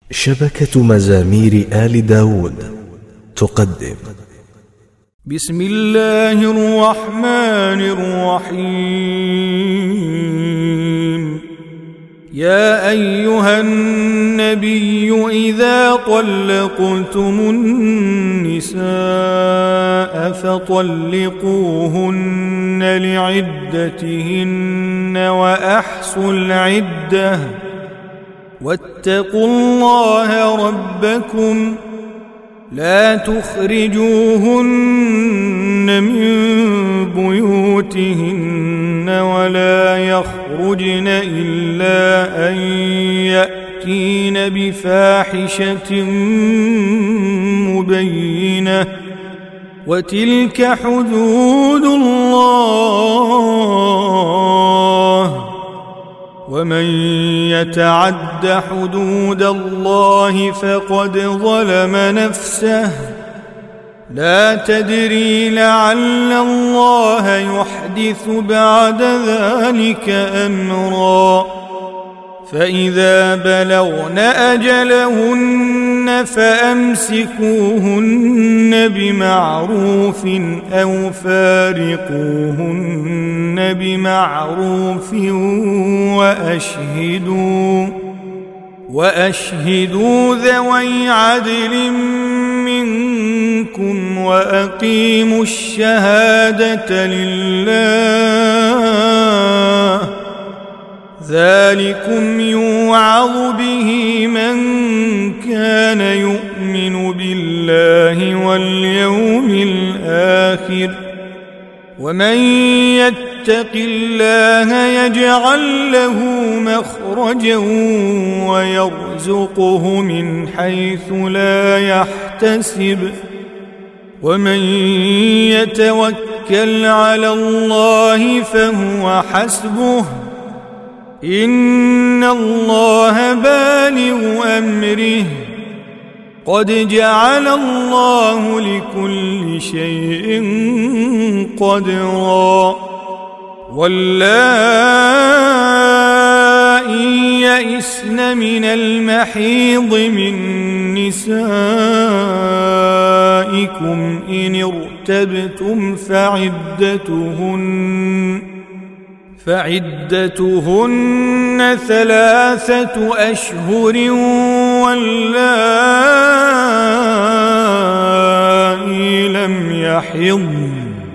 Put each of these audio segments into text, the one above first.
شبكة مزامير آل داود تقدم بسم الله الرحمن الرحيم. يا أيها النبي إذا طلقتم النساء فطلقوهن لعدتهن وأحصوا العدة واتقوا الله ربكم لا تخرجوهن من بيوتهن ولا يخرجن إلا أن يأتين بفاحشة مبينة وتلك حدود الله ومن يتعد حدود الله فقد ظلم نفسه لا تدري لعل الله يحدث بعد ذلك أمرا. فإذا بلغن أجلهن فأمسكوهن بمعروف أو فارقوهن بمعروف وأشهدوا ذوي عدل منكم وأقيموا الشهادة لله ذلكم يوعظ به من كان يؤمن بالله واليوم الآخر ومن يتق الله يجعل له مخرجا ويرزقه من حيث لا يحتسب ومن يتوكل على الله فهو حسبه إن الله بالغ أمره قد جعل الله لكل شيء قدرا. واللائي يئسن من المحيض من نسائكم إن ارتبتم فعدتهن 3 أشهر واللائي لم يحضن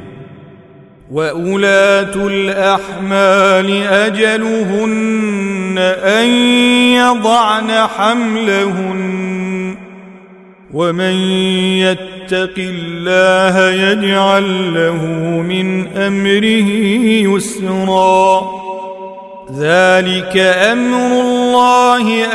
وأولاة الأحمال أجلهن أن يضعن حملهن ومن يتق الله يجعل له من أمره يسرا. ذلك أمر الله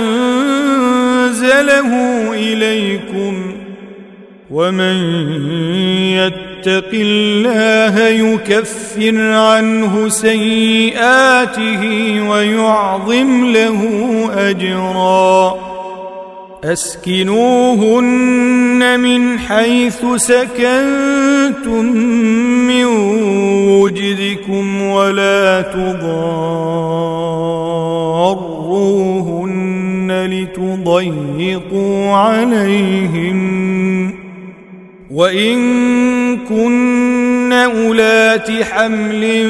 أنزله إليكم ومن يتق الله يكفر عنه سيئاته ويعظم له أجرا. أسكنوهن من حيث سكنتم من وجدكم ولا تضاروهن لتضيقوا عليهن وإن كن أولات حمل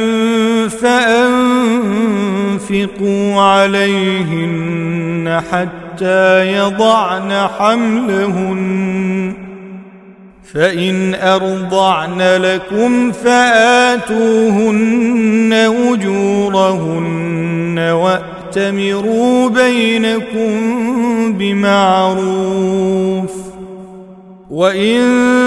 فأنفقوا عليهن حتى يضعن حملهن فإن أرضعن لكم فآتوهن أجورهن وأتمروا بينكم بمعروف وإن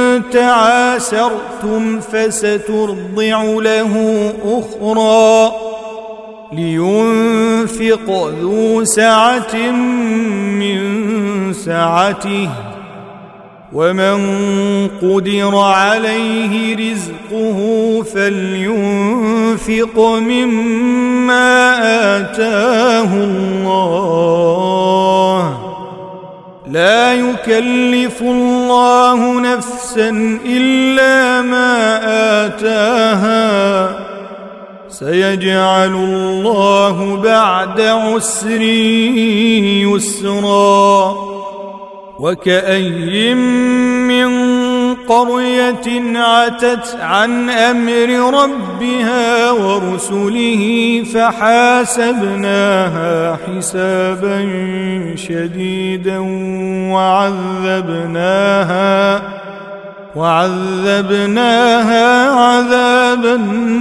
تعاسرتم فسترضع له أخرى لينفق ذو سعة من سعته ومن قدر عليه رزقه فلينفق مما آتاه الله لا يكلف الله نفسا إلا ما آتاها سيجعل الله بعد عسر يسرا وكأي من قرية عتت عن أمر ربها ورسله فحاسبناها حسابا شديدا وعذبناها عذابا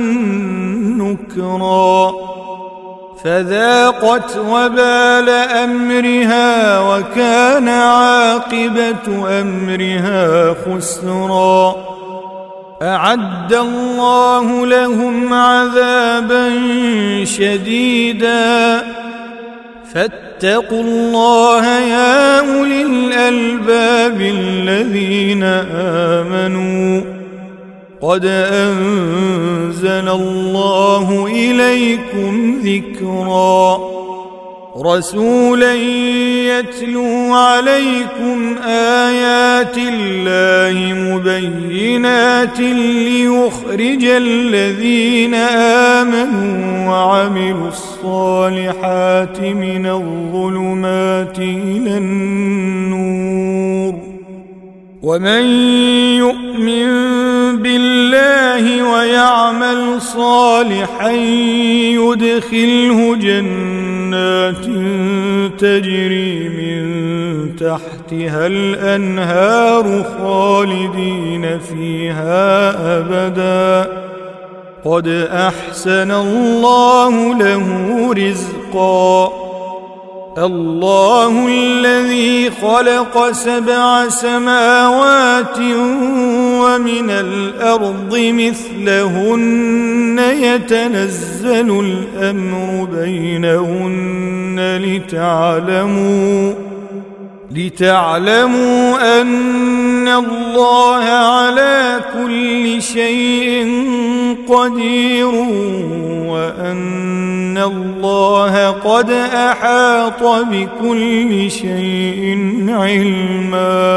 نكرا فذاقت وبال أمرها وكان عاقبة أمرها خسرا أعد الله لهم عذابا شديدا فاتقوا الله يا أولي الألباب الذين آمنوا قد أنزل الله إليكم ذكرا رسولا يتلو عليكم آيات الله مبينات ليخرج الذين آمنوا وعملوا الصالحات من الظلمات إلى النور ومن يؤمن بالله ويعمل صالحا يدخله جنات تجري من تحتها الأنهار خالدين فيها أبدا قد أحسن الله له رزقا الله الذي خلق 7 سماوات ومن الأرض مثلهن يتنزل الأمر بينهن لتعلموا أن الله على كل شيء قدير وأن الله قد أحاط بكل شيء علما